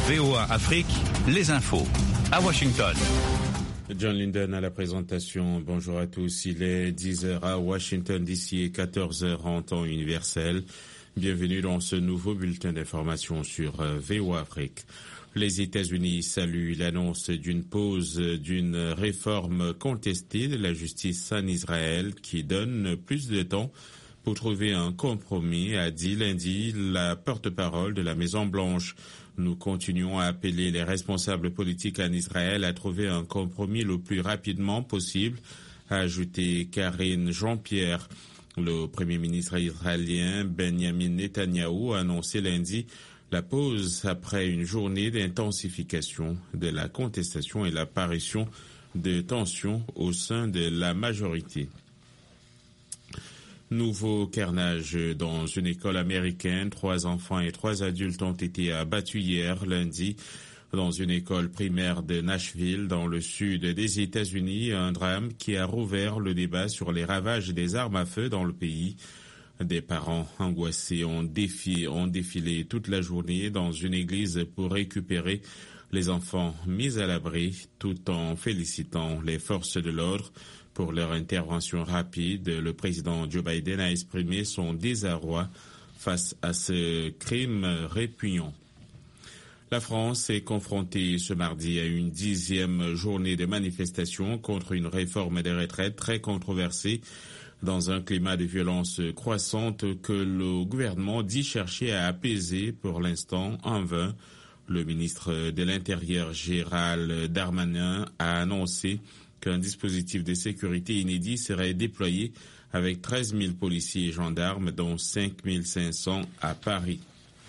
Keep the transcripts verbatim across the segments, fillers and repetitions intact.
V O A Afrique, les infos à Washington. John Linden à la présentation. Bonjour à tous. Il est dix heures à Washington, d'ici et quatorze heures en temps universel. Bienvenue dans ce nouveau bulletin d'information sur V O A Afrique. Les États-Unis saluent l'annonce d'une pause d'une réforme contestée de la justice en Israël qui donne plus de temps pour trouver un compromis, a dit lundi la porte-parole de la Maison-Blanche. Nous continuons à appeler les responsables politiques en Israël à trouver un compromis le plus rapidement possible, a ajouté Karine Jean-Pierre. Le Premier ministre israélien Benjamin Netanyahou a annoncé lundi la pause après une journée d'intensification de la contestation et l'apparition de tensions au sein de la majorité. Nouveau carnage dans une école américaine. Trois enfants et trois adultes ont été abattus hier lundi dans une école primaire de Nashville, dans le sud des États-Unis. Un drame qui a rouvert le débat sur les ravages des armes à feu dans le pays. Des parents angoissés ont, défi, ont défilé toute la journée dans une église pour récupérer les enfants mis à l'abri, tout en félicitant les forces de l'ordre pour leur intervention rapide. Le président Joe Biden a exprimé son désarroi face à ce crime répugnant. La France est confrontée ce mardi à une dixième journée de manifestation contre une réforme des retraites très controversée dans un climat de violence croissante que le gouvernement dit chercher à apaiser pour l'instant en vain. Le ministre de l'Intérieur Gérald Darmanin a annoncé qu'un dispositif de sécurité inédit serait déployé avec treize mille policiers et gendarmes, dont cinq mille cinq cents à Paris.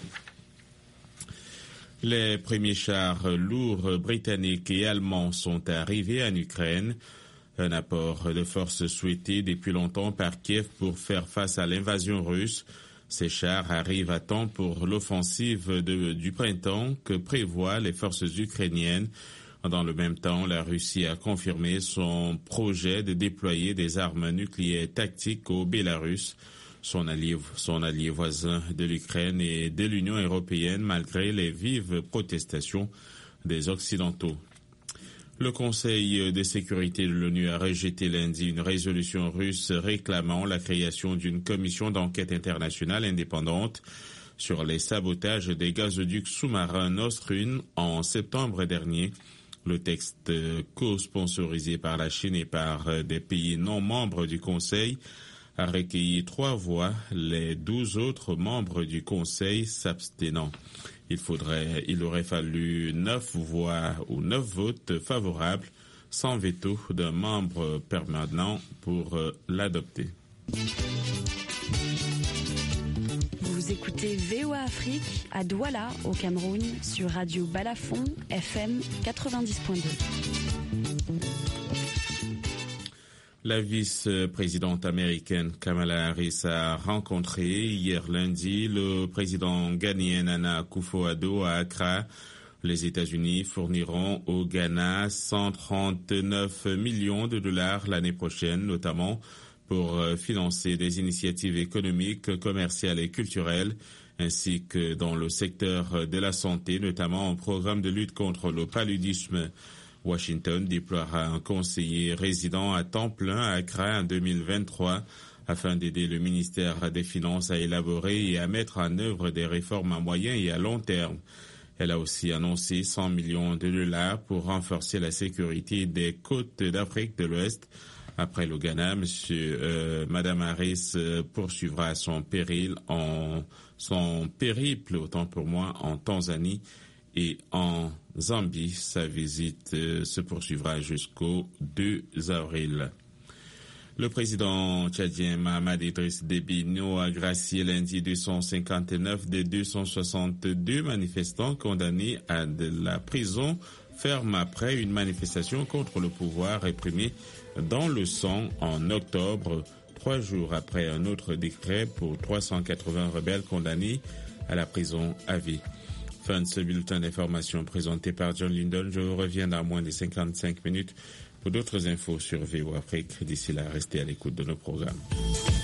Les premiers chars lourds britanniques et allemands sont arrivés en Ukraine. Un apport de force souhaité depuis longtemps par Kiev pour faire face à l'invasion russe. Ces chars arrivent à temps pour l'offensive de, du printemps que prévoient les forces ukrainiennes. Dans le même temps, la Russie a confirmé son projet de déployer des armes nucléaires tactiques au Bélarus, son allié, son allié voisin de l'Ukraine et de l'Union européenne, malgré les vives protestations des Occidentaux. Le Conseil de sécurité de l'ONU a rejeté lundi une résolution russe réclamant la création d'une commission d'enquête internationale indépendante sur les sabotages des gazoducs sous-marins Nord Stream en septembre dernier. Le texte co-sponsorisé par la Chine et par des pays non membres du Conseil a recueilli trois voix, les douze autres membres du Conseil s'abstenant. Il faudrait, il aurait fallu neuf voix ou neuf votes favorables, sans veto d'un membre permanent pour l'adopter. Vous écoutez V O A Afrique à Douala, au Cameroun, sur Radio Balafon, F M quatre-vingt-dix point deux. La vice-présidente américaine Kamala Harris a rencontré hier lundi le président ghanéen Nana Akufo-Addo à Accra. Les États-Unis fourniront au Ghana cent trente-neuf millions de dollars l'année prochaine, notamment pour financer des initiatives économiques, commerciales et culturelles, ainsi que dans le secteur de la santé, notamment un programme de lutte contre le paludisme. Washington déploiera un conseiller résident à temps plein à Accra en deux mille vingt-trois afin d'aider le ministère des Finances à élaborer et à mettre en œuvre des réformes à moyen et à long terme. Elle a aussi annoncé cent millions de dollars pour renforcer la sécurité des côtes d'Afrique de l'Ouest. Après le Ghana, monsieur, euh, Madame Harris euh, poursuivra son péril en son périple, autant pour moi, en Tanzanie et en Zambie. Sa visite euh, se poursuivra jusqu'au deux avril. Le président tchadien Mahamat Idriss Déby Itno a gracié lundi deux cent cinquante-neuf des deux cent soixante-deux manifestants condamnés à de la prison ferme après une manifestation contre le pouvoir réprimée dans le sang en octobre, trois jours après un autre décret pour trois cent quatre-vingts rebelles condamnés à la prison à vie. Fin de ce bulletin d'information présenté par John Linden. Je reviens dans moins de cinquante-cinq minutes pour d'autres infos sur V O A Afrique. D'ici là, restez à l'écoute de nos programmes.